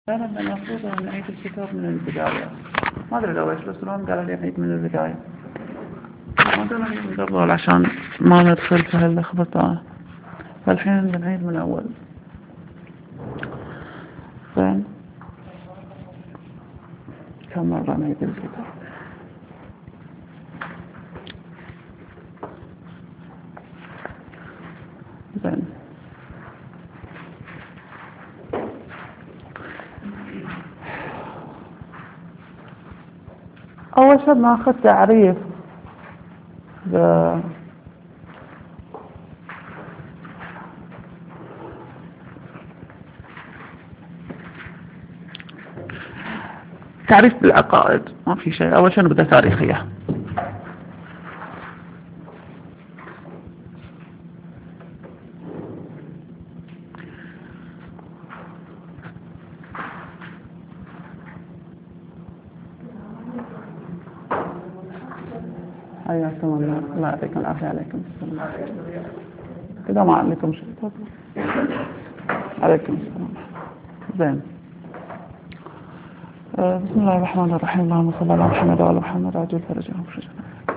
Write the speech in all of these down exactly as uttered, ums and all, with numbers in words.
كان المفروض أن نعيد الكتاب من البداية. ما أدري لو إيش بس اليوم قال لي نعيد من البداية. ما أدري من قبل عشان ما ندخل في هاللخبطة. فالحين بنعيد من أول. زين. كم مرة نعيد الكتاب؟ زين. أول شيء ناخذ تعريف ب... تعريف بالعقائد. ما في شيء. أول شيء نبدأ تاريخية. حياكم الله. الله يعطيكم العافية. عليكم السلام. كذا ما عليكم شيء. عليكم السلام. زين. آه بسم الله الرحمن الرحيم. اللهم صل على محمد وعلى محمد عجل فرجهم فرجنا.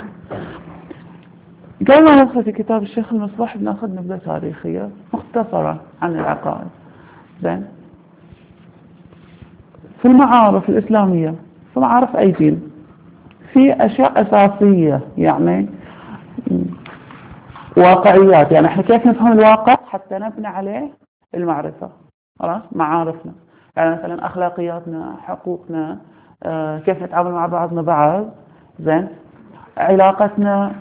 قبل ما ندخل في كتاب الشيخ المصباح بناخذ نبذة تاريخية مختصرة عن العقائد. زين. في المعارف الإسلامية، في معارف أي دين، في أشياء أساسية يعني واقعيات. يعني احنا كيف نفهم الواقع حتى نبني عليه المعرفة. خلاص معارفنا يعني مثلا أخلاقياتنا، حقوقنا، آه كيف نتعامل مع بعضنا بعض. زين. علاقتنا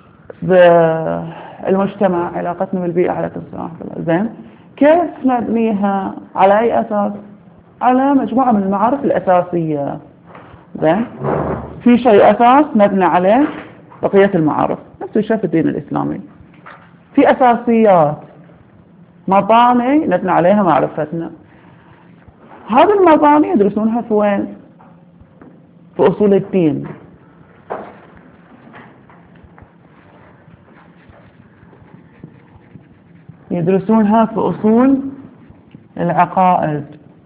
بالمجتمع، علاقتنا بالبيئة. على السلام. زين. كيف نبنيها على أي أساس؟ على مجموعة من المعارف الأساسية. زين. في شيء أساس نبني عليه بقية المعارف. نفس الشيء في الدين الإسلامي. في أساسيات، مباني نبني عليها معرفتنا. هذه المباني يدرسونها في وين؟ في أصول الدين. يدرسونها في أصول العقائد.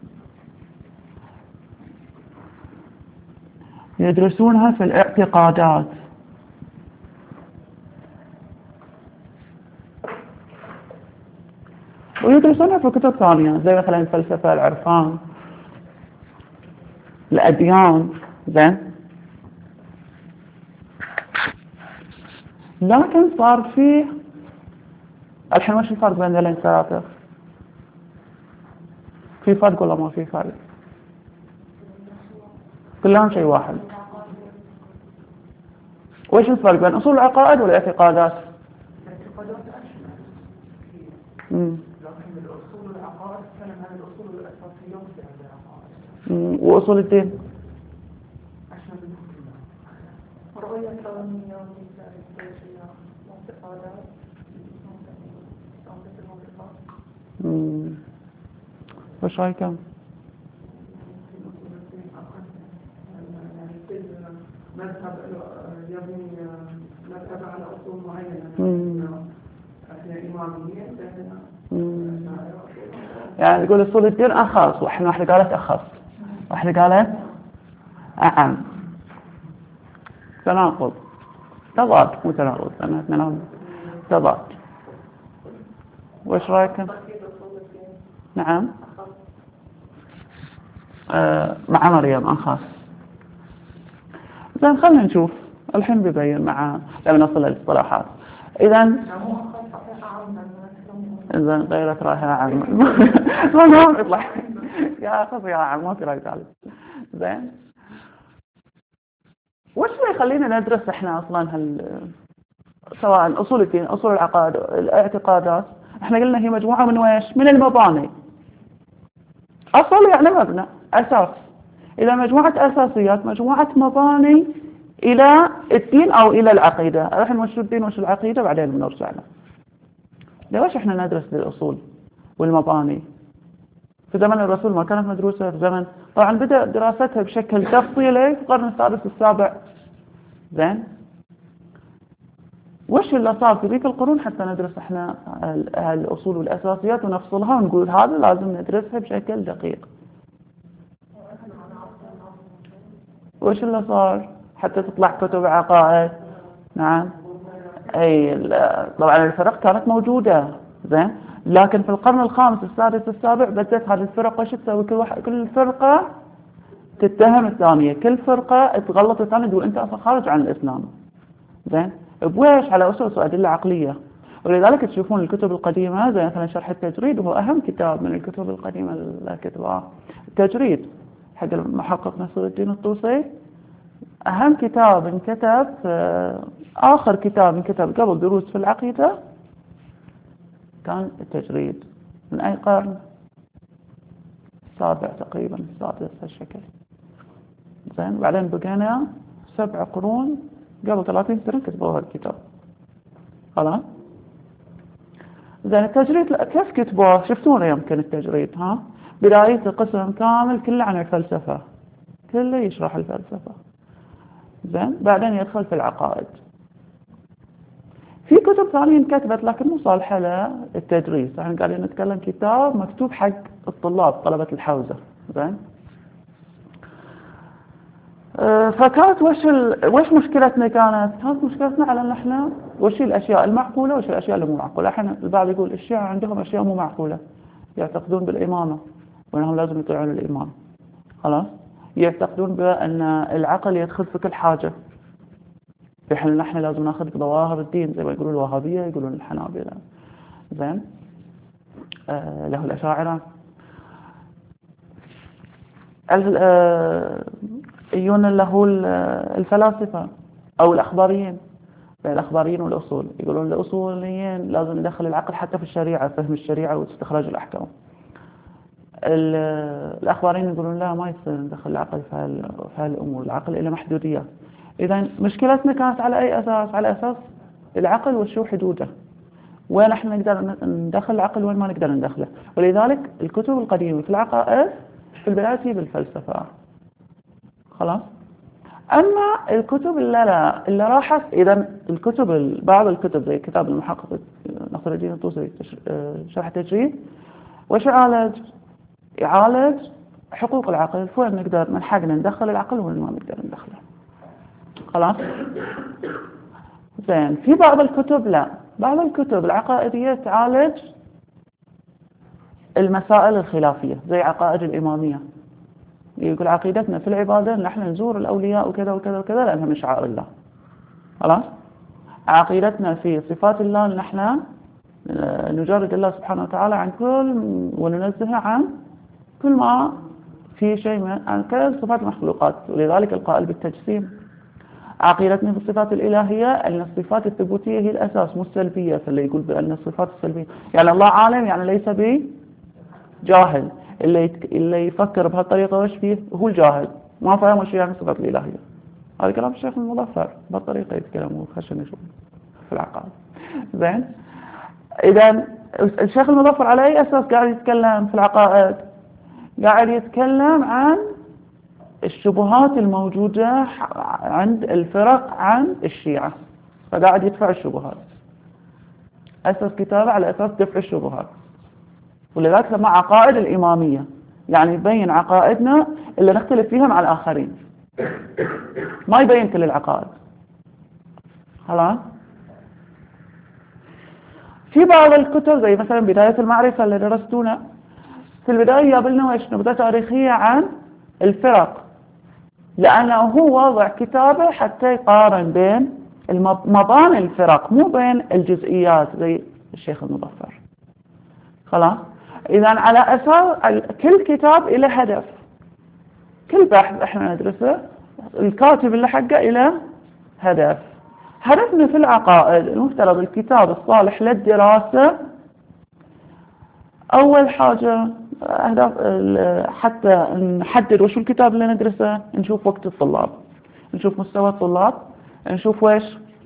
يدرسونها في الاعتقادات. ويدرسونها في كتب ثانية زي مثلا الفلسفة، العرفان، الأديان. زين. لكن صار فيه الحين وش الفرق بين ذلين الثلاثة؟ في فرق ولا ما في فرق؟ كلهم شيء واحد. وش الفرق بين أصول العقائد والاعتقادات؟ الاعتقادات أشمل. امم لكن الأصول العقائد تتكلم عن الأصول الأساسيات لهذه العقائد. وأصول الدين؟ أشمل منهم كلها. رؤية كونية ومثالية واعتقادات امم وش رايكم؟ مذهب يبني مذهب على أصول معينة. احنا إماميين يعني تقول أصول الدين أخص، وإحنا واحدة قالت أخص، واحدة قالت أعم. تناقض، تضاد، مو تناقض، أنا أتناقض تضاد. وش رأيكم؟ نعم. آه مع مريم أخص. زين خلنا نشوف الحين بيبين مع لما نصل للاصطلاحات. إذن إذن غيرك رايها عام ما ما يطلع يا أخي يا عام ما في رأي ثالث. زين. وش اللي يخلينا ندرس إحنا أصلاً هال سواء أصول الدين، أصول العقائد، الاعتقادات؟ إحنا قلنا هي مجموعة من ويش؟ من المباني. أصل يعني مبنى، أساس. إذا مجموعة أساسيات، مجموعة مباني إلى الدين أو إلى العقيدة. الحين وش الدين وش العقيدة بعدين بنرجع له. ليش إحنا ندرس الأصول والمباني؟ في زمن الرسول ما كانت مدروسة. في زمن طبعا بدأ دراستها بشكل تفصيلي في القرن السادس السابع. زين. وش اللي صار في ذيك القرون حتى ندرس إحنا الأصول والأساسيات ونفصلها ونقول هذا لازم ندرسها بشكل دقيق. وش اللي صار حتى تطلع كتب عقائد؟ نعم. أي طبعا الفرق كانت موجودة زين، لكن في القرن الخامس السادس السابع بدأت هذه الفرق وش تسوي؟ كل واحد كل فرقة تتهم الثانية، كل فرقة تغلط الثانية تقول أنت أصلا خارج عن الإسلام. زين بويش؟ على أسس وأدلة عقلية. ولذلك تشوفون الكتب القديمة زي مثلا شرح التجريد، وهو أهم كتاب من الكتب القديمة اللي كتبها التجريد حق المحقق نصر الدين الطوسي. أهم كتاب انكتب، آخر كتاب انكتب قبل دروس في العقيدة كان التجريد. من أي قرن؟ السابع تقريبا، السادس هالشكل. زين بعدين بقينا سبع قرون قبل ثلاثين سنة كتبوا هذا الكتاب. خلاص. زين التجريد كيف كتبوه؟ شفتونا يمكن التجريد ها؟ بداية قسم كامل كله عن الفلسفة، كله يشرح الفلسفة. زين بعدين يدخل في العقائد. في كتب ثانية انكتبت لكن مو صالحة للتدريس، احنا يعني قاعدين نتكلم كتاب مكتوب حق الطلاب طلبة الحوزة. زين أه فكانت وش ال... وش مشكلتنا كانت؟ كانت مشكلتنا على ان احنا وش الاشياء المعقولة وش الاشياء اللي مو معقولة. احنا البعض يقول الشيعة عندهم اشياء مو معقولة، يعتقدون بالامامة وانهم لازم يطيعون الامام. خلاص. يعتقدون بان العقل يدخل في كل حاجة، في حين نحن لازم ناخذ بظواهر الدين زي ما يقولون الوهابية، يقولون الحنابلة. زين آه له الأشاعرة آه يون له الفلاسفة أو الأخباريين. الأخباريين والأصول يقولون الأصوليين لازم ندخل العقل حتى في الشريعة، فهم الشريعة واستخراج الأحكام. الأخباريين يقولون لا ما يصير ندخل العقل في هالأمور، العقل له محدودية. إذا مشكلتنا كانت على أي أساس؟ على أساس العقل وشو حدوده، وين احنا نقدر ندخل العقل وين ما نقدر ندخله. ولذلك الكتب القديمة في العقائد في البداية هي بالفلسفة. خلاص. أما الكتب اللي لا اللي راحت، إذا الكتب بعض الكتب زي كتاب المحقق نصر الدين الطوسي شرح التجريد وش يعالج؟ يعالج حقوق العقل، وين نقدر من حقنا ندخل العقل وين ما نقدر ندخله. خلاص. زين في بعض الكتب لا، بعض الكتب العقائدية تعالج المسائل الخلافية زي عقائد الإمامية. يقول عقيدتنا في العبادة ان نحن نزور الأولياء وكذا وكذا وكذا لأنها من شعائر الله. خلاص. عقيدتنا في صفات الله ان نحن نجرد الله سبحانه وتعالى عن كل وننزهه عن كل ما في شيء من عن كل صفات المخلوقات، ولذلك القائل بالتجسيم. عقيدتنا في الصفات الإلهية أن الصفات الثبوتية هي الأساس مو السلبية، فاللي يقول بأن الصفات السلبية يعني الله عالم يعني ليس بجاهل، اللي يتك... اللي يفكر بهالطريقة وش فيه هو الجاهل ما فهم وش يعني الصفات الإلهية. هذا كلام الشيخ المظفر بهالطريقة يتكلموا خشن نشوف في العقائد. زين إذا الشيخ المظفر على أي أساس قاعد يتكلم في العقائد؟ قاعد يتكلم عن الشبهات الموجودة عند الفرق عن الشيعة، فقاعد يدفع الشبهات. أساس كتابه على أساس دفع الشبهات، ولذلك سمى عقائد الإمامية، يعني يبين عقائدنا اللي نختلف فيها مع الآخرين، ما يبين كل العقائد. خلاص. في بعض الكتب زي مثلا بداية المعرفة اللي درستونا في البداية يقابلنا وإيش نبذة تاريخية عن الفرق، لأنه هو وضع كتابه حتى يقارن بين مباني الفرق مو بين الجزئيات زي الشيخ المظفر. خلاص. إذا على أساس كل كتاب إلى هدف، كل بحث إحنا ندرسه الكاتب اللي حقه إلى هدف. هدفنا في العقائد المفترض الكتاب الصالح للدراسة أول حاجة أهداف حتى نحدد وش الكتاب اللي ندرسه، نشوف وقت الطلاب، نشوف مستوى الطلاب، نشوف ويش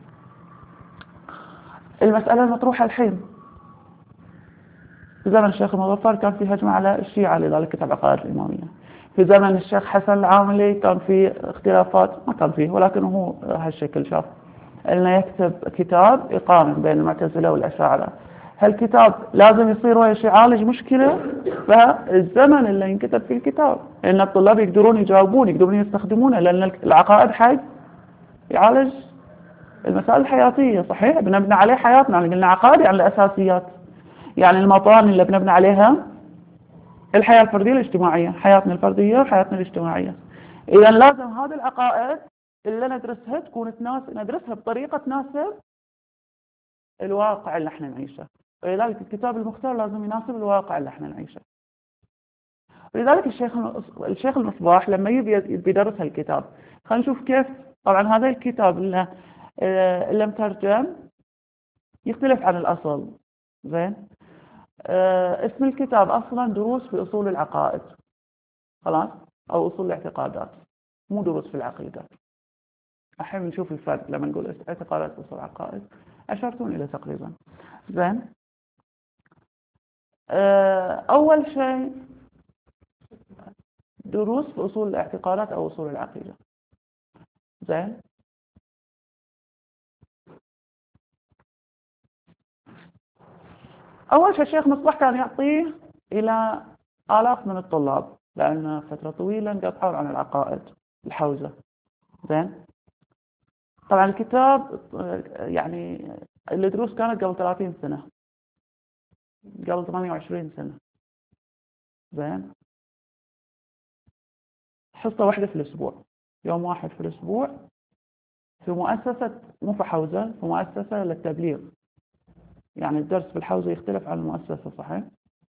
المسألة المطروحة الحين. في زمن الشيخ المظفر كان في هجمة على الشيعة لذلك كتب عقائد الإمامية. في زمن الشيخ حسن العاملي كان في اختلافات، ما كان فيه ولكن هو هالشكل شاف انه يكتب كتاب يقارن بين المعتزلة والأشاعرة. هالكتاب لازم يصير ويش يعالج مشكلة، فالزمن اللي ينكتب في الكتاب لأن الطلاب يقدرون يجاوبون يقدرون يستخدمونه، لأن العقائد حق يعالج المسائل الحياتية. صحيح بنبني عليه حياتنا، يعني قلنا عقائد يعني الأساسيات، يعني المطان اللي بنبني عليها الحياة الفردية الاجتماعية، حياتنا الفردية وحياتنا الاجتماعية. إذا لازم هذه العقائد اللي ندرسها تكون تناسب، ندرسها بطريقة تناسب الواقع اللي احنا نعيشه، ولذلك الكتاب المختار لازم يناسب الواقع اللي احنا نعيشه. ولذلك الشيخ الشيخ المصباح لما يبي بيدرس هالكتاب، خلينا نشوف كيف. طبعا هذا الكتاب اللي اللي مترجم يختلف عن الأصل. زين. اه اسم الكتاب أصلا دروس في أصول العقائد، خلاص، أو أصول الاعتقادات، مو دروس في العقيدة. الحين نشوف الفرق لما نقول اعتقادات أصول العقائد، أشرتون إلى تقريبا. زين. اه أول شيء دروس في أصول الاعتقادات أو أصول العقيدة. زين. أول شيء الشيخ مصباح كان يعطيه إلى آلاف من الطلاب، لأن فترة طويلة انقطعوا عن العقائد الحوزة. زين. طبعا الكتاب يعني الدروس كانت قبل ثلاثين سنة، قبل ثمانية وعشرين سنة. زين. حصة واحدة في الأسبوع، يوم واحد في الأسبوع، في مؤسسة، مو في حوزة، في مؤسسة للتبليغ. يعني الدرس في الحوزة يختلف عن المؤسسة. صحيح.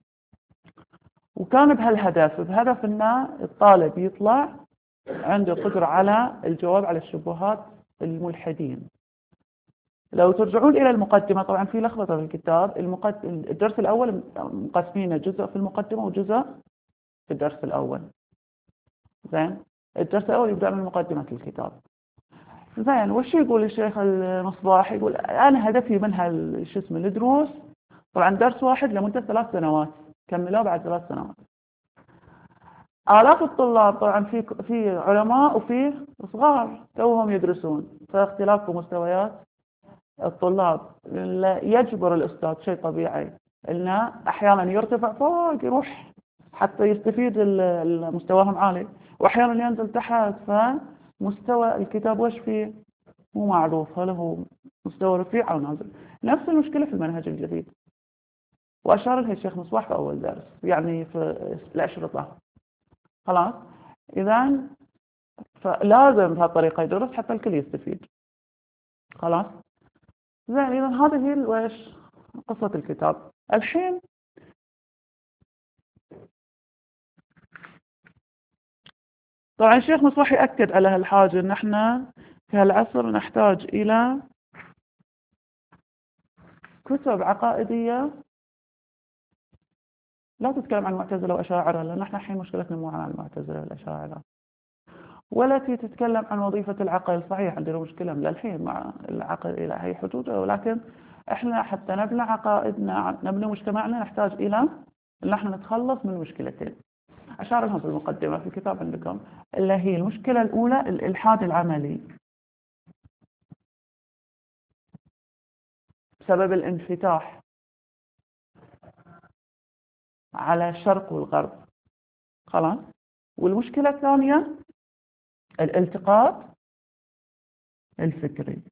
وكان بهالهدف، بهدف أن الطالب يطلع عنده قدرة على الجواب على الشبهات الملحدين. لو ترجعون إلى المقدمة، طبعا في لخبطة في الكتاب، المقد... الدرس الأول مقسمينه جزء في المقدمة وجزء في الدرس الأول. زين. الدرس الأول يبدأ من مقدمة الكتاب. زين. وش يقول الشيخ المصباح؟ يقول أنا هدفي منها شو اسمه الدروس، طبعا درس واحد لمدة ثلاث سنوات، كملوه بعد ثلاث سنوات. آلاف الطلاب، طبعا في في علماء وفي صغار توهم يدرسون، فاختلاف في مستويات الطلاب يجبر الأستاذ، شيء طبيعي، إنه أحيانا يرتفع فوق يروح حتى يستفيد مستواهم عالي، وأحيانا ينزل تحت، فمستوى الكتاب وش فيه مو معروف، هل هو مستوى رفيع أو نازل. نفس المشكلة في المنهج الجديد، وأشار لها الشيخ مصباح في أول درس، يعني في الأشرطة. خلاص. إذا فلازم بهالطريقة يدرس حتى الكل يستفيد. خلاص. زين. إذا هذه هي وش قصة الكتاب. الحين طبعا الشيخ مصباح يأكد على هالحاجة إن احنا في هالعصر نحتاج إلى كتب عقائدية لا تتكلم عن المعتزلة وأشاعرة، لأن احنا الحين مشكلتنا مو عن المعتزلة والأشاعرة، والتي تتكلم عن وظيفة العقل. صحيح عندنا مشكلة من الحين مع العقل إلى هي حدوده، ولكن احنا حتى نبني عقائدنا، نبني مجتمعنا، نحتاج إلى أن احنا نتخلص من مشكلتين أشار لهم في المقدمة في الكتاب عندكم، اللي هي المشكلة الأولى الإلحاد العملي بسبب الانفتاح على الشرق والغرب. خلاص. والمشكلة الثانية الالتقاط الفكري.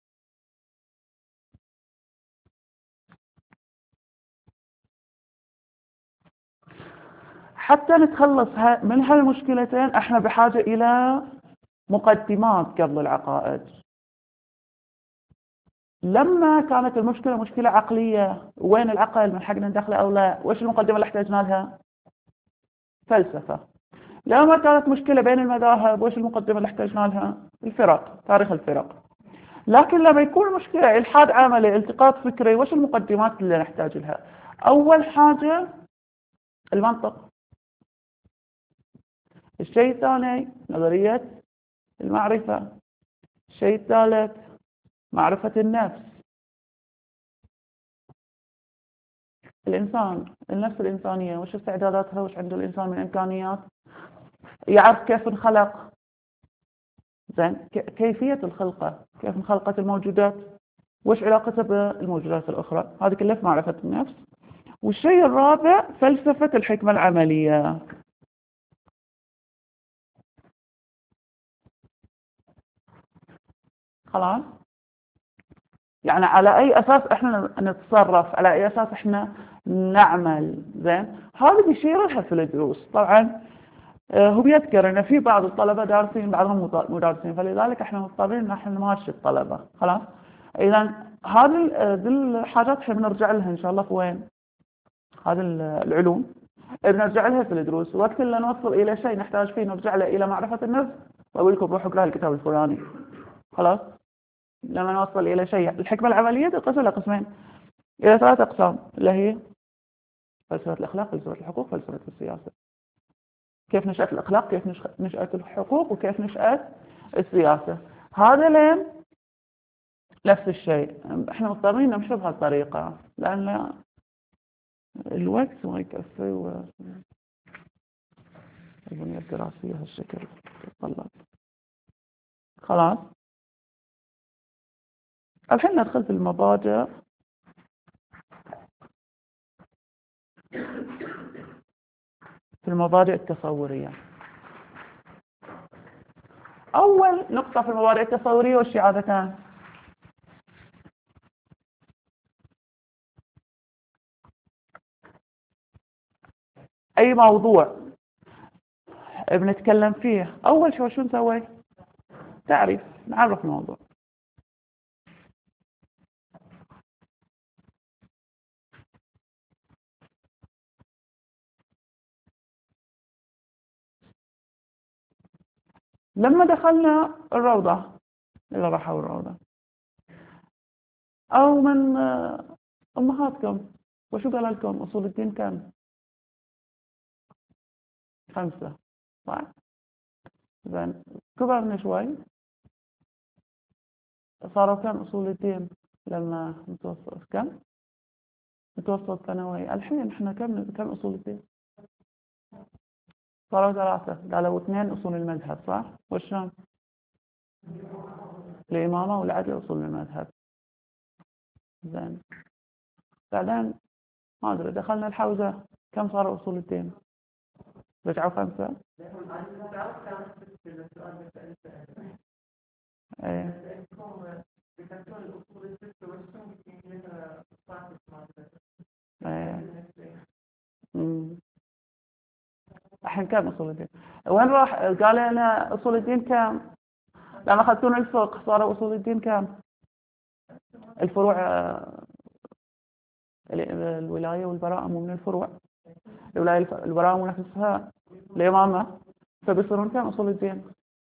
حتى نتخلص من هالمشكلتين احنا بحاجة إلى مقدمات قبل العقائد. لما كانت المشكلة مشكلة عقلية، وين العقل من حقنا ندخله أو لا، وإيش المقدمة اللي احتاجنا لها؟ فلسفة. لما كانت مشكلة بين المذاهب، وإيش المقدمة اللي احتاجنا لها؟ الفرق، تاريخ الفرق. لكن لما يكون مشكلة إلحاد عملي، التقاط فكري، وإيش المقدمات اللي نحتاج لها؟ أول حاجة المنطق. الشيء الثاني نظرية المعرفة. الشيء الثالث معرفة النفس. الإنسان، النفس الإنسانية، وش استعداداتها، وش عنده الإنسان من إمكانيات، يعرف كيف انخلق. زين. كيفية الخلقة، كيف انخلقت الموجودات وش علاقته بالموجودات الأخرى؟ هذه كلها في معرفة النفس. والشيء الرابع فلسفة الحكمة العملية. خلاص، يعني على أي أساس إحنا نتصرف، على أي أساس إحنا نعمل. زين، هذا بيشير لها في الدروس. طبعا هو بيذكر أن في بعض الطلبة دارسين بعضهم مو دارسين، فلذلك إحنا مضطرين إن إحنا نماشي الطلبة. خلاص، إذا هذه ذي الحاجات إحنا بنرجع لها إن شاء الله في وين؟ هذه العلوم بنرجع لها في الدروس. وقت اللي نوصل إلى شيء نحتاج فيه نرجع له إلى معرفة النفس، وأقول لكم روحوا اقرأوا الكتاب الفلاني. خلاص، لما نوصل إلى شيء الحكمة العملية تنقسم إلى قسمين، إلى ثلاث أقسام، اللي هي فلسفة الأخلاق، فلسفة الحقوق، فلسفة السياسة. كيف نشأت الأخلاق، كيف نشأت الحقوق، وكيف نشأت السياسة. هذا لين نفس الشيء. احنا مضطرين نمشي بهالطريقة لأن الوقت ما يكفي والبنية الدراسية هالشكل تتطلب. خلاص، الحين ندخل في المبادئ. في المبادئ التصورية. أول نقطة في المبادئ التصورية وش عادة؟ أي موضوع بنتكلم فيه أول شيء شو نسوي؟ تعريف، نعرف الموضوع. لما دخلنا الروضة، اللي راحوا الروضة أو من أمهاتكم وشو قال لكم أصول الدين كم؟ خمسة، صح؟ زين، كبرنا شوي صاروا كم أصول الدين لما متوسط كم؟ متوسط ثانوي. الحين احنا كم كم أصول الدين؟ صاروا ثلاثة، قالوا اثنين أصول المذهب، صح؟ وشلون؟ الإمامة والعدل أصول المذهب. زين، بعدين ما أدري دخلنا الحوزة كم صاروا أصول الدين؟ رجعوا خمسة؟ ايه ايه امم الحين كم أصول الدين؟ وين راح؟ قال لنا أصول الدين كم؟ لما أخذتون الفقه صاروا أصول الدين كم؟ الفروع، الولاية والبراءة مو من الفروع؟ الولاية البراءة مو نفسها الإمامة، فبيصيرون كم أصول الدين؟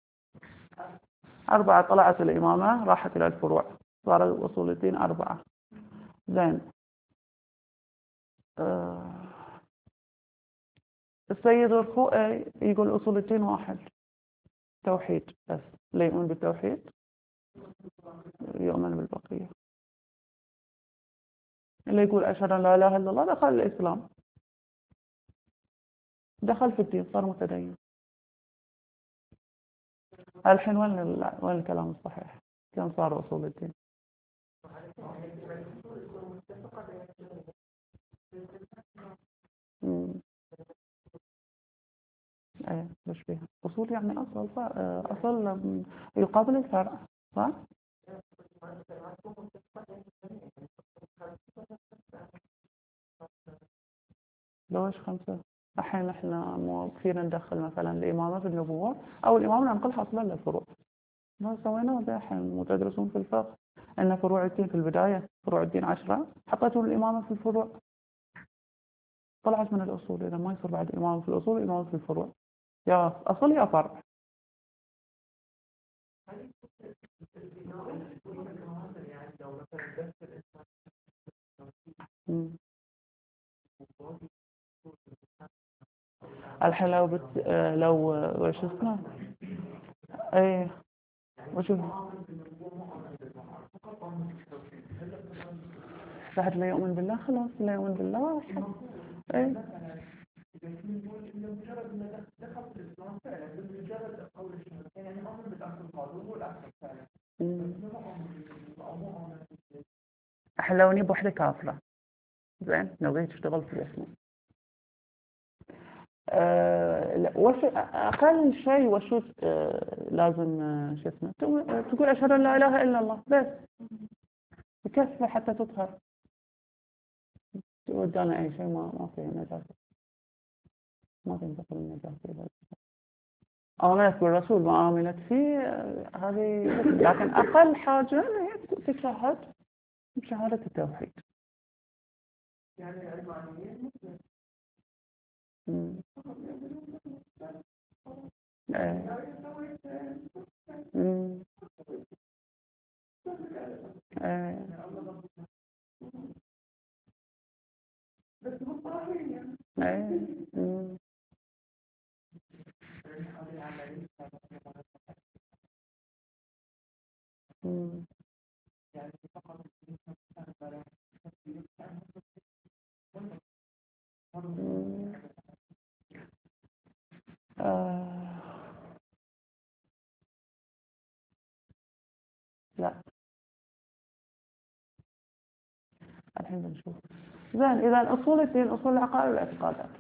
أربعة. طلعت الإمامة راحت إلى الفروع، صار أصول الدين أربعة. زين، آه. السيد الخوئي يقول أصول الدين واحد، توحيد بس. اللي يؤمن بالتوحيد يؤمن بالبقية. اللي يقول أشهد أن لا إله إلا الله دخل الإسلام، دخل في الدين، صار متدين. الحين وين وين الكلام الصحيح؟ كم صار أصول الدين؟ امم ايه مش فيها أصول، يعني أصل أصل يقابل الفرع، صح؟ لوش خمسة؟ الحين احنا مو كثير ندخل مثلا الإمامة في النبوة أو الإمامة ننقلها أصلا للفروع. ما سويناه زي الحين مو تدرسون في الفقه أن فروع الدين في البداية فروع الدين عشرة، حطيتوا الإمامة في الفروع، طلعت من الأصول. إذا ما يصير بعد إمامة في الأصول إمامة في الفروع، يا أصل يا فرع. مم. الحين لو بت... لو وش اسمه ايه وشو واحد لا يؤمن بالله، خلاص لا يؤمن بالله واحد. ايه حلوني بوحدة كافرة. زين لو جيت اشتغلت في الاسم أه وش اقل شيء وشو أه لازم أه شو اسمه تقول اشهد ان لا اله الا الله بس بكفي حتى تطهر. ودانا اي شيء ما ما في نجاسة ما تنتقل النجاسة آمنت بالرسول ما آمنت فيه هذه لكن أقل حاجة هي تشهد بشهادة التوحيد. يعني علمانيين امم ايه امم ايه بس مضطرين يعني. ايه امم امم يعني فقط آه. لا الحين بنشوف. زين إذا أصول الدين أصول العقائد والاعتقادات.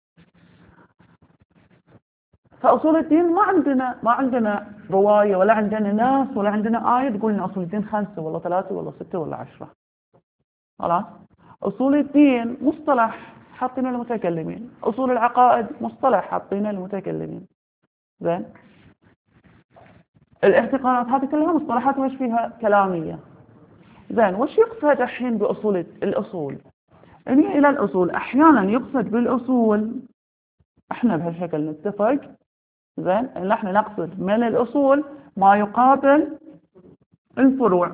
فأصول الدين ما عندنا ما عندنا رواية ولا عندنا ناس ولا عندنا آية تقول إن أصول الدين خمسة ولا ثلاثة ولا ستة ولا عشرة. خلاص. أصول الدين مصطلح حاطينه للمتكلمين، أصول العقائد مصطلح حاطينه للمتكلمين. زين الاعتقادات هذه كلها مصطلحات وش فيها كلامية. زين وش يقصد الحين بأصول الأصول؟ يعني إلى الأصول أحيانا يقصد بالأصول احنا بهالشكل نتفق زين ان احنا نقصد من الأصول ما يقابل الفروع.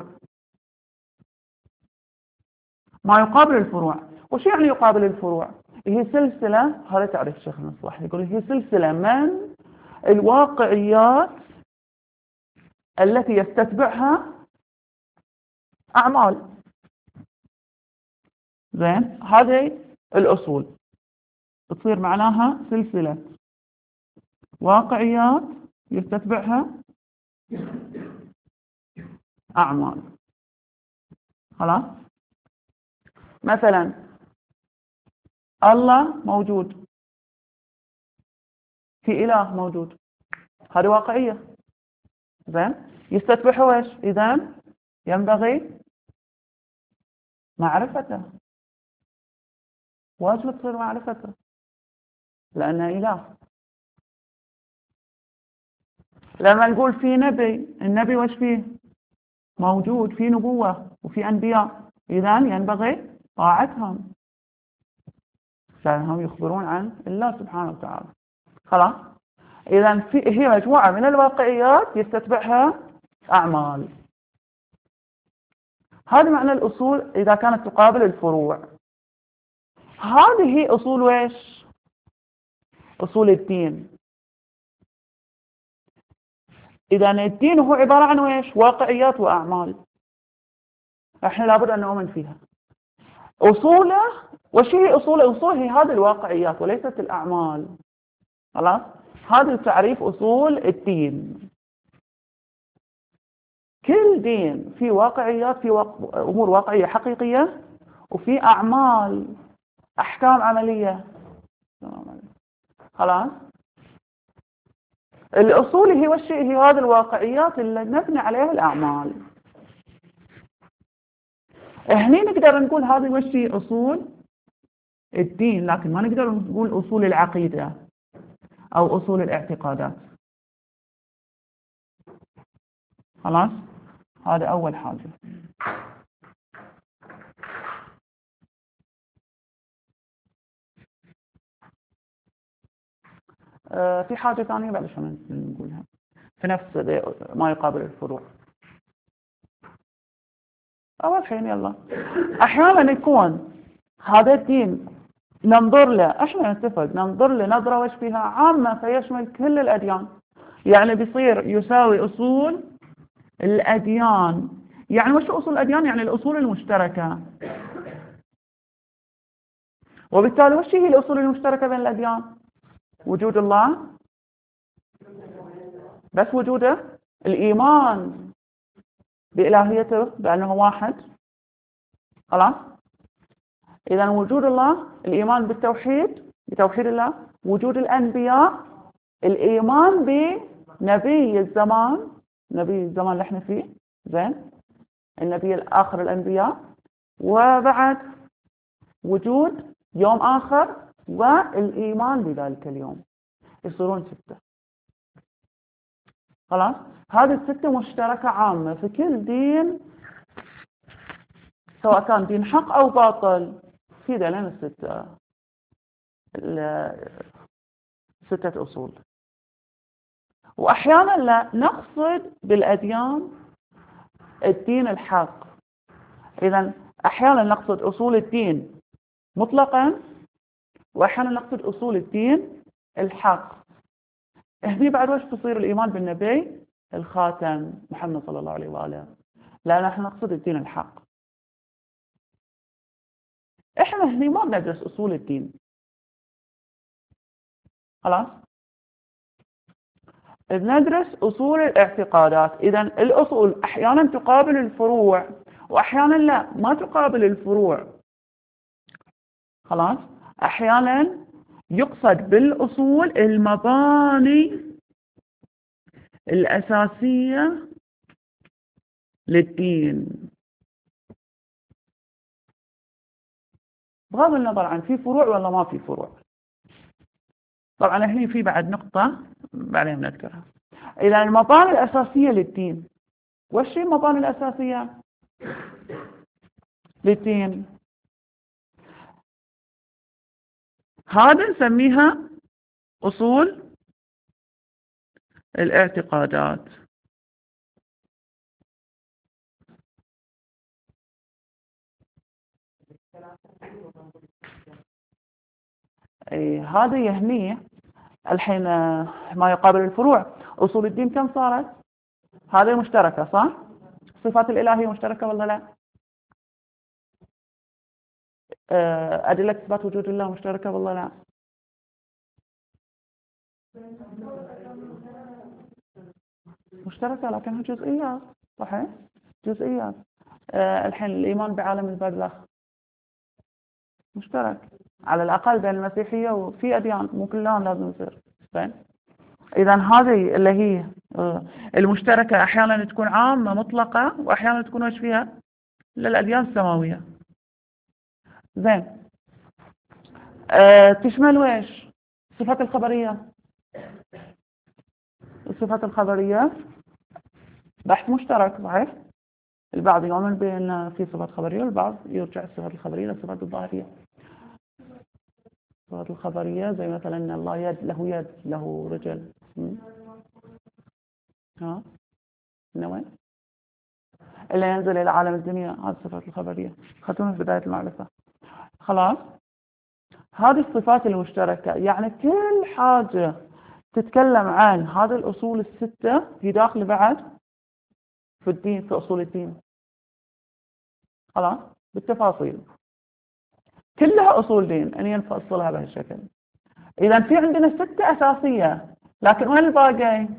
ما يقابل الفروع وش يعني يقابل الفروع؟ هي سلسلة، هذا تعريف الشيخ المصلح يقول هي سلسلة من الواقعيات التي يستتبعها أعمال. زين هذه الأصول تصير معناها سلسلة واقعيات يستتبعها أعمال. خلاص. مثلا الله موجود، في إله موجود، هذه واقعية. زين يستتبعه ايش؟ إذن ينبغي معرفته، واجب تصير معرفته لأنه إله. لما نقول في نبي، النبي وش فيه؟ موجود، في نبوة وفي أنبياء، إذن ينبغي طاعتهم لأنهم يخبرون عن الله سبحانه وتعالى. خلاص. إذن هي مجموعة من الواقعيات يستتبعها أعمال. هذا معنى الأصول إذا كانت تقابل الفروع. هذه أصول ويش؟ أصول الدين. إذا الدين هو عبارة عن ويش؟ واقعيات وأعمال، إحنا لابد أن نؤمن فيها. أصوله وش هي أصول؟ أصول هي هذه الواقعيات وليست الأعمال. خلاص. هذا تعريف أصول الدين. كل دين في واقعيات، في واقع أمور واقعية حقيقية، وفي أعمال أحكام عملية. خلاص. الأصول هي وش هي؟ هذه الواقعيات اللي نبني عليها الأعمال. هني نقدر نقول هذه وش هي أصول الدين، لكن ما نقدر نقول أصول العقيدة أو أصول الاعتقادات. خلاص. هذا أول حاجة. آه في حاجة ثانية بعد شو نقولها في نفس ما يقابل الفروع. أول حين يلا أحيانا يكون هذا الدين ننظر له، احنا نتفق ننظر له نظرة وش فيها عامة فيشمل كل الأديان. يعني بيصير يساوي أصول الأديان. يعني وش أصول الأديان؟ يعني الأصول المشتركة. وبالتالي وش هي الأصول المشتركة بين الأديان؟ وجود الله، بس وجوده، الإيمان بإلهيته بأنه واحد، خلاص. إذا وجود الله، الإيمان بالتوحيد، بتوحيد الله، وجود الأنبياء، الإيمان بنبي الزمان، نبي الزمان اللي احنا فيه، زين، النبي الآخر الأنبياء، وبعد وجود يوم آخر والإيمان بذلك اليوم، يصيرون ستة. خلاص. هذه الستة مشتركة عامة في كل دين، سواء كان دين حق أو باطل، في دلين الستة، ستة أصول. وأحيانا لا نقصد بالأديان الدين الحق. إذا أحيانا نقصد أصول الدين مطلقا، وأحيانا نقصد أصول الدين الحق. هني بعد وش تصير الإيمان بالنبي الخاتم محمد صلى الله عليه وآله، لا نحن نقصد الدين الحق. إحنا هني ما بندرس أصول الدين. خلاص. بندرس أصول الاعتقادات. إذا الأصول أحيانا تقابل الفروع، وأحيانا لا، ما تقابل الفروع. خلاص. أحيانا يقصد بالأصول المباني الأساسية للدين، بغض النظر عن في فروع ولا ما في فروع. طبعا هنا في بعد نقطة بعدين نذكرها. إذا المباني الأساسية للدين، وش هي المباني الأساسية للدين؟ هذا نسميها أصول الاعتقادات. أي هذا يهنيه الحين ما يقابل الفروع. أصول الدين كم صارت؟ هذه مشتركة صح؟ الصفات الإلهية مشتركة ولا لا؟ أدلة إثبات وجود الله مشتركة ولا لا؟ مشتركة لكنها جزئيات. صحيح؟ جزئيات. الحين الإيمان بعالم البرزخ مشترك على الأقل بين المسيحية وفي أديان، مو كلهم لازم يصير. فين؟ إذا هذه اللي هي المشتركة أحيانا تكون عامة مطلقة، وأحيانا تكون وش فيها للأديان السماوية. زين. أه تشمل ويش؟ الصفات الخبرية. الصفات الخبرية بحث مشترك صحيح؟ البعض يؤمن بأن في صفات خبرية، والبعض يرجع الصفات الخبرية للصفات الظاهرية. الصفات الخبرية زي مثلا أن الله يد، له يد، له رجل. ها؟ نوين؟ اللي ينزل إلى عالم الدنيا، هذه الصفات الخبرية، خدونا في بداية المعرفة. خلاص. هذه الصفات المشتركة، يعني كل حاجة تتكلم عن هذه الأصول الستة هي داخل بعد في الدين، في أصول الدين. خلاص. بالتفاصيل كلها أصول دين أن نفصلها بهالشكل. إذا في عندنا ستة أساسية، لكن وين الباقي؟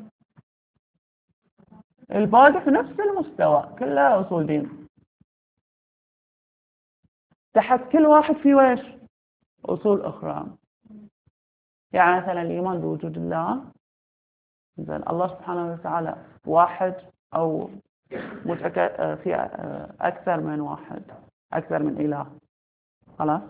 الباقي في نفس المستوى، كلها أصول دين. تحت كل واحد في ويش أصول أخرى. يعني مثلا الإيمان بوجود الله، زين، الله سبحانه وتعالى واحد أو في أكثر من واحد، أكثر من إله. خلاص.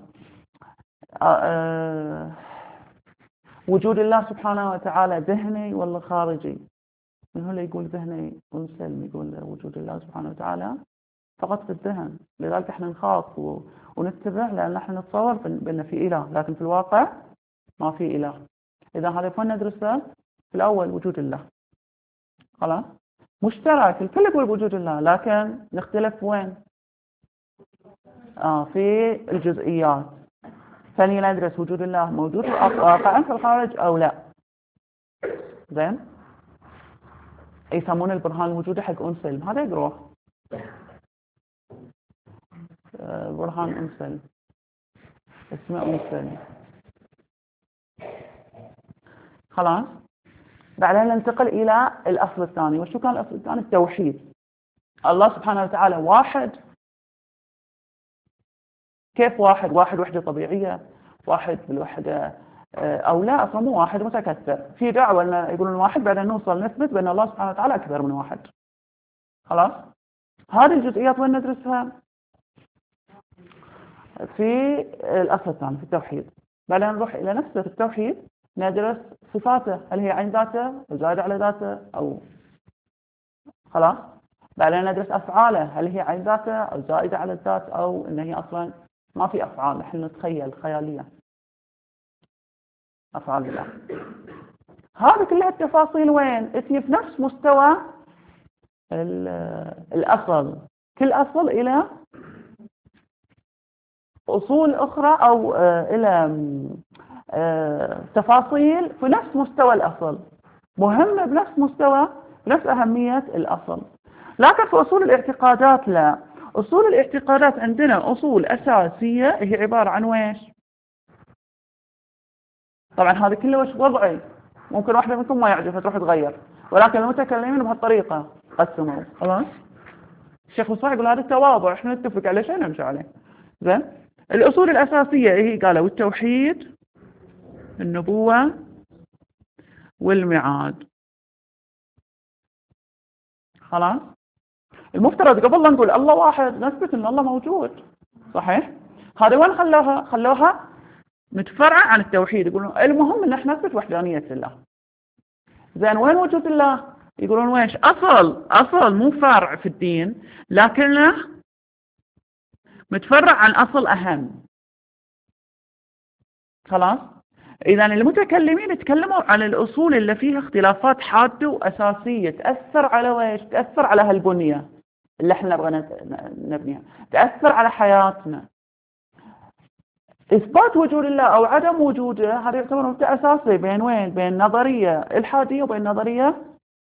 أه وجود الله سبحانه وتعالى ذهني ولا خارجي؟ من هو اللي يقول ذهني؟ ومسلم يقول وجود الله سبحانه وتعالى فقط في الذهن. لذلك احنا نخاف و... ونتبع، لأن احنا نتصور بأن في إله، لكن في الواقع ما في إله. إذا هذا فين ندرسه؟ في الأول وجود الله. خلاص. مشترك، الكل يقول وجود الله، لكن نختلف وين؟ آه في الجزئيات. ثاني ندرس وجود الله موجود واقعا في الخارج أو لا. زين. يسمون البرهان الوجودي حق أنسلم، هذا يقروه آه برهان أنسلم، اسمه أنسلم. خلاص. بعدين ننتقل إلى الأصل الثاني. وشو كان الأصل الثاني؟ التوحيد. الله سبحانه وتعالى واحد كيف واحد واحد وحدة طبيعية، واحد بالوحدة أو لا، أصلا مو واحد متكثر. في دعوة أن يقولون واحد بعدين نوصل نثبت بأن الله سبحانه وتعالى أكبر من واحد. خلاص، هذه الجزئيات وين ندرسها؟ في الأصل الثاني في التوحيد. بعدين نروح إلى نفسه في التوحيد ندرس صفاته، هل هي عين ذاته وزائدة على ذاته أو خلاص. بعدين ندرس أفعاله، هل هي عين ذاته أو زائدة على الذات أو إن هي أصلا ما في أفعال، نحن نتخيل خيالية أفعال الله. هذه كلها التفاصيل وين؟ هي في نفس مستوى الأصل. كل أصل إلى أصول أخرى أو إلى تفاصيل في نفس مستوى الأصل، مهمة بنفس مستوى بنفس أهمية الأصل. لكن في أصول الاعتقادات لا. أصول الاعتقادات عندنا أصول أساسية هي عبارة عن ويش؟ طبعا هذا كله وش وضعي، ممكن واحدة منكم ما يعجبها تروح تغير، ولكن المتكلمين بهالطريقة قسموا. خلاص، الشيخ مصطفى يقول هذا التواضع، احنا نتفق عليه شيء نمشي عليه. زين، الأصول الأساسية هي قالوا التوحيد، النبوة، والميعاد. خلاص، المفترض قبل لا نقول الله واحد نثبت ان الله موجود، صحيح؟ هذا وين خلوها؟ خلوها متفرعة عن التوحيد، يقولون المهم ان احنا نثبت وحدانية الله. زين، وين وجود الله؟ يقولون ويش؟ اصل اصل مو فرع في الدين، لكنه متفرع عن اصل اهم. خلاص، اذا المتكلمين يتكلموا عن الاصول اللي فيها اختلافات حاده واساسيه تاثر على ويش؟ تاثر على هالبنيه اللي احنا نبغى نبنيها، تاثر على حياتنا. اثبات وجود الله او عدم وجوده هذا يعتبر مبدا اساسي بين وين؟ بين نظريه الحاديه وبين نظريه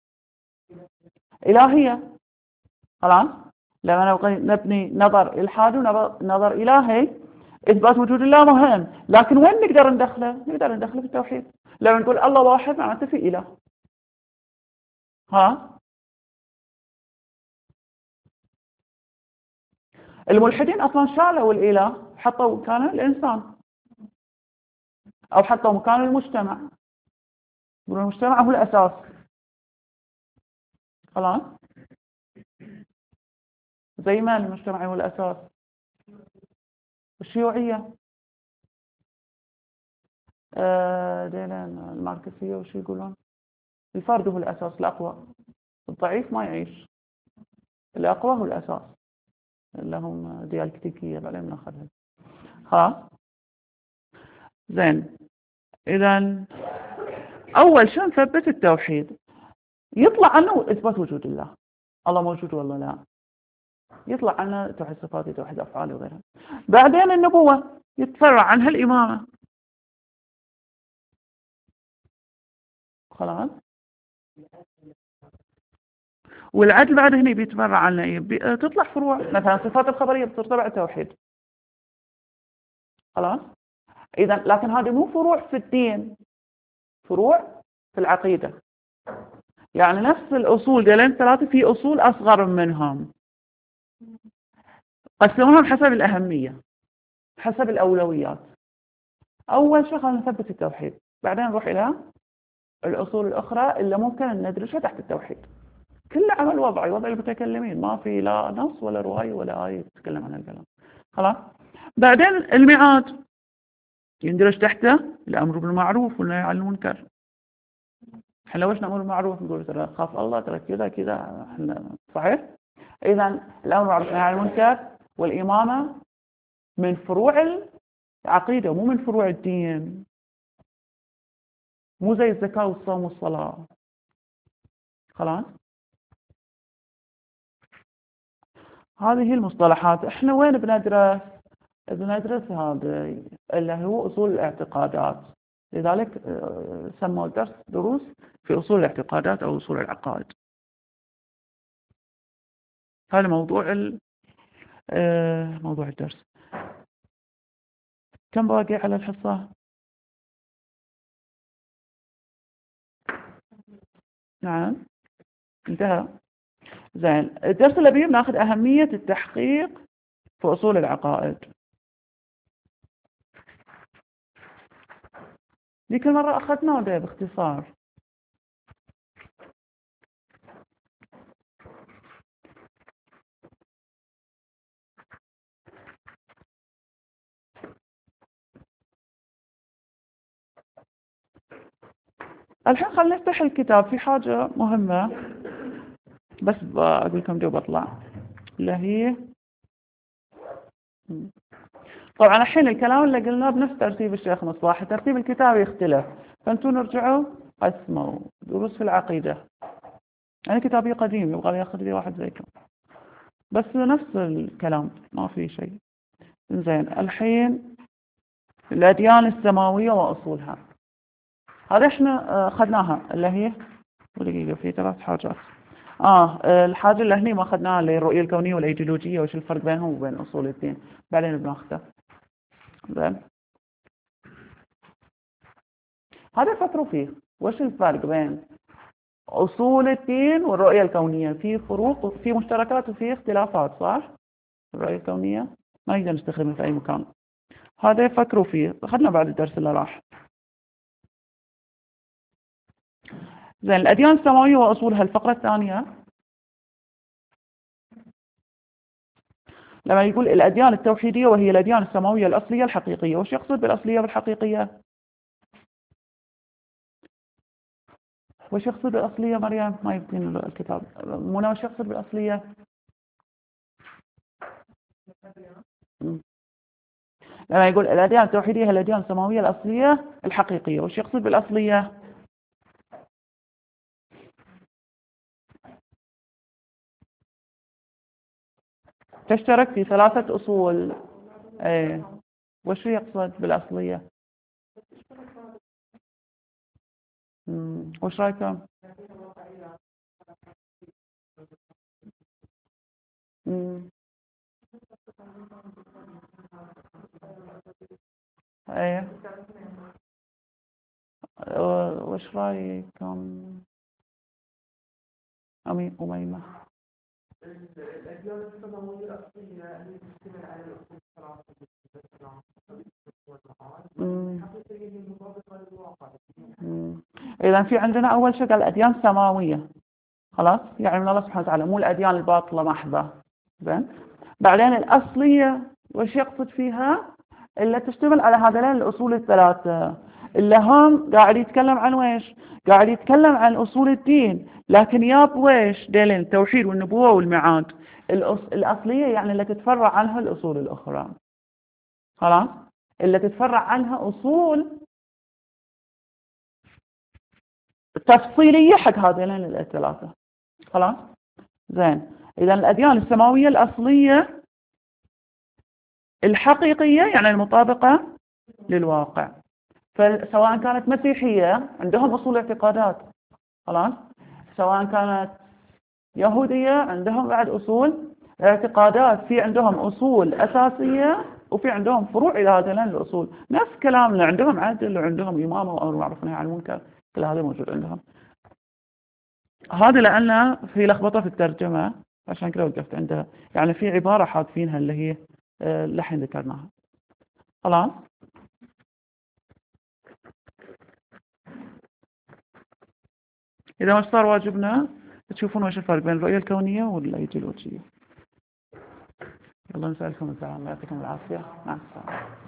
الهيه. خلاص، لما نبغى نبني نظر الحادي ونظر الهي، اثبات وجود الله مهم، لكن وين نقدر ندخله؟ نقدر ندخله في التوحيد. لما نقول الله واحد معناته في اله. ها، الملحدين اصلا شالوا الاله حطوا مكانه الانسان او حطوا مكانه المجتمع، يقولون المجتمع هو الاساس. خلاص، زي ما المجتمع هو الاساس. الشيوعيه آه دينين الماركسيه وش يقولون؟ الفرد هو الاساس الاقوى، الضعيف ما يعيش، الاقوى هو الاساس، اللي هم ديالكتيكيه بعدين بناخذها. خلاص، زين، اذا اول شيء نثبت التوحيد، يطلع عنه اثبات وجود الله، الله موجود والله لا، يطلع عنه توحيد صفاتي توحيد افعالي وغيرها. بعدين النبوه يتفرع عنها الامامه. خلاص، والعدل بعد هنا بيتفرع عنه ايه؟ بي... تطلع فروع، مثلا صفات الخبريه بتصير تبع التوحيد. خلاص، اذا لكن هذه مو فروع في الدين، فروع في العقيده. يعني نفس الاصول ديالين ثلاثه في اصول اصغر منهم، قسموهم حسب الاهميه حسب الاولويات. اول شيء خلينا نثبت التوحيد، بعدين نروح الى الاصول الاخرى اللي ممكن ندرسها تحت التوحيد. كل عمل وضعي، وضع المتكلمين، ما في لا نص ولا روايه ولا ايه تتكلم عن الكلام. خلاص، بعدين الميعاد يندرج تحته الامر بالمعروف والنهي عن المنكر. احنا وش نامر بالمعروف؟ نقول ترى خاف الله، ترى كذا كذا، احنا صحيح. اذا الامر بالمعروف والنهي عن المنكر والامامه من فروع العقيده، مو من فروع الدين، مو زي الزكاه والصوم والصلاه. خلاص، هذه هي المصطلحات. احنا وين بندرس؟ بندرس هذا اللي هو اصول الاعتقادات، لذلك سموا الدرس دروس في اصول الاعتقادات او اصول العقائد. هذا موضوع ال... موضوع الدرس. كم باقي على الحصة؟ نعم، انتهى. زين، الدرس اللي بيه بناخذ أهمية التحقيق في أصول العقائد. ذيك المرة أخذناه ده باختصار. الحين خلينا نفتح الكتاب، في حاجة مهمة بس بقول لكم دي وبطلع، اللي هي طبعا الحين الكلام اللي قلناه بنفس ترتيب الشيخ مصباح، ترتيب الكتاب يختلف، فانتوا نرجعوا قسموا دروس في العقيدة. يعني كتابي قديم يبغى ياخذ لي واحد زيكم، بس نفس الكلام ما في شيء. زين الحين الأديان السماوية وأصولها، هذا احنا أخذناها اللي هي دقيقة في ثلاث حاجات. آه الحاجة اللي هني ما أخذناها اللي هي الرؤية الكونية والأيديولوجية وش الفرق بينهم وبين أصول الدين، بعدين بناخذه. زين هذا فكروا فيه، وش الفرق بين أصول الدين والرؤية الكونية؟ في فروق وفي مشتركات وفي اختلافات صح؟ الرؤية الكونية ما نقدر نستخدمها في أي مكان، هذا فكروا فيه، أخذنا بعد الدرس اللي راح. زين الأديان السماوية وأصولها الفقرة الثانية، لما يقول الأديان التوحيدية وهي الأديان السماوية الأصلية الحقيقية، وش يقصد بالأصلية والحقيقية؟ وش يقصد بالأصلية مريم؟ ما يبين الكتاب. منى وش يقصد بالأصلية؟ لما يقول الأديان التوحيدية هي الأديان السماوية الأصلية الحقيقية، وش يقصد بالأصلية؟ تشترك في ثلاثة أصول. ايه وش يقصد بالأصلية؟ مم. وش رأيكم؟ مم. ايه وش رأيكم أمي أميمة؟ الأديان السماوية الأصلية اللي تشتمل على الأصول الثلاثة الحقيقية هي المطابقة للواقع. إذا في عندنا أول شيء الأديان السماوية، خلاص يعني من الله سبحانه وتعالى، مو الأديان الباطلة محضة. زين بعدين الأصلية وش يقصد فيها؟ اللي تشتمل على هذين الأصول الثلاثة، اللي هم قاعد يتكلم عن ويش؟ قاعد يتكلم عن أصول الدين، لكن ياب ويش؟ دليل التوحيد والنبوة والميعاد. الأصلية يعني اللي تتفرع عنها الأصول الأخرى، خلاص اللي تتفرع عنها أصول تفصيلية حق هذين الثلاثة. خلاص زين إذا الأديان السماوية الأصلية الحقيقية يعني المطابقة للواقع، فسواء كانت مسيحية عندهم أصول اعتقادات، خلاص سواء كانت يهودية عندهم بعد أصول اعتقادات، في عندهم أصول أساسية وفي عندهم فروع إلى هذين الأصول، نفس كلامنا عندهم عدل وعندهم إمامة وأمر بالمعروف والنهي عن المنكر، كل هذا موجود عندهم. هذا لأن في لخبطة في الترجمة عشان كده وقفت عندها، يعني في عبارة حاطفينها اللي هي لحين ذكرناها. خلاص إذا ما صار واجبنا تشوفون وش الفرق بين الرؤية الكونية والأيديولوجية. يلا نسألكم السلام، يعطيكم العافية، مع السلامة.